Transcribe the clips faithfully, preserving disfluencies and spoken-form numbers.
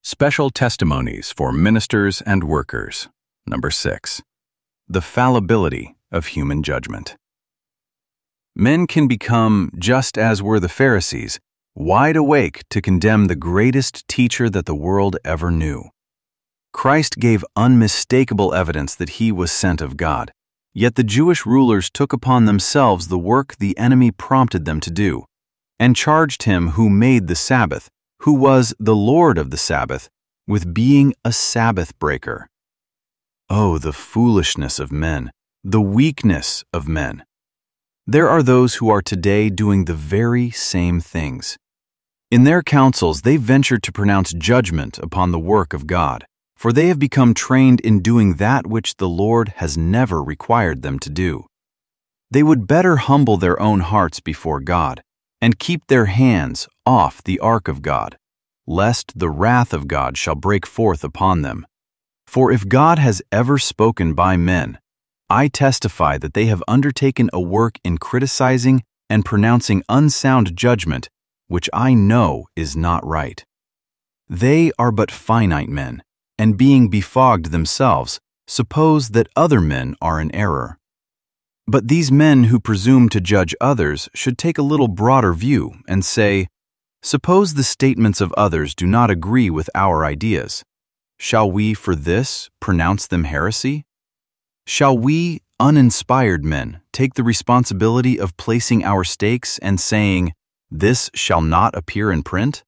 Special testimonies for ministers and workers. Number six. The fallibility of human judgment. Men can become, just as were the Pharisees, wide awake to condemn the greatest teacher that the world ever knew. Christ gave unmistakable evidence that he was sent of God, yet the Jewish rulers took upon themselves the work the enemy prompted them to do, and charged him who made the Sabbath, who was the Lord of the Sabbath, with being a Sabbath breaker. Oh, the foolishness of men, the weakness of men! There are those who are today doing the very same things. In their councils, they venture to pronounce judgment upon the work of God, for they have become trained in doing that which the Lord has never required them to do. They would better humble their own hearts before God and keep their hands off the ark of God, lest the wrath of God shall break forth upon them. For if God has ever spoken by men, I testify that they have undertaken a work in criticizing and pronouncing unsound judgment, which I know is not right. They are but finite men, and being befogged themselves, suppose that other men are in error. But these men who presume to judge others should take a little broader view and say, suppose the statements of others do not agree with our ideas. Shall we, for this, pronounce them heresy? Shall we, uninspired men, take the responsibility of placing our stakes and saying, this shall not appear in print?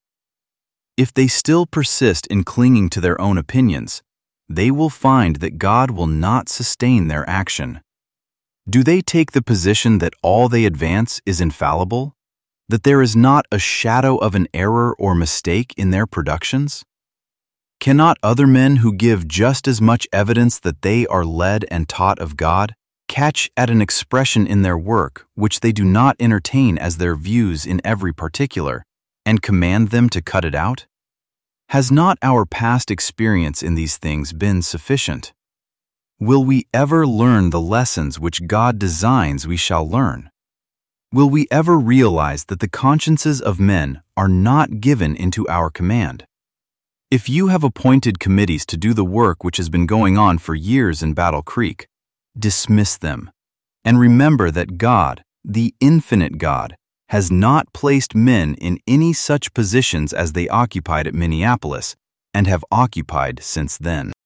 If they still persist in clinging to their own opinions, they will find that God will not sustain their action. Do they take the position that all they advance is infallible? That there is not a shadow of an error or mistake in their productions? Cannot other men who give just as much evidence that they are led and taught of God catch at an expression in their work which they do not entertain as their views in every particular, and command them to cut it out? Has not our past experience in these things been sufficient? Will we ever learn the lessons which God designs we shall learn? Will we ever realize that the consciences of men are not given into our command? If you have appointed committees to do the work which has been going on for years in Battle Creek, dismiss them, and remember that God, the infinite God, has not placed men in any such positions as they occupied at Minneapolis and have occupied since then.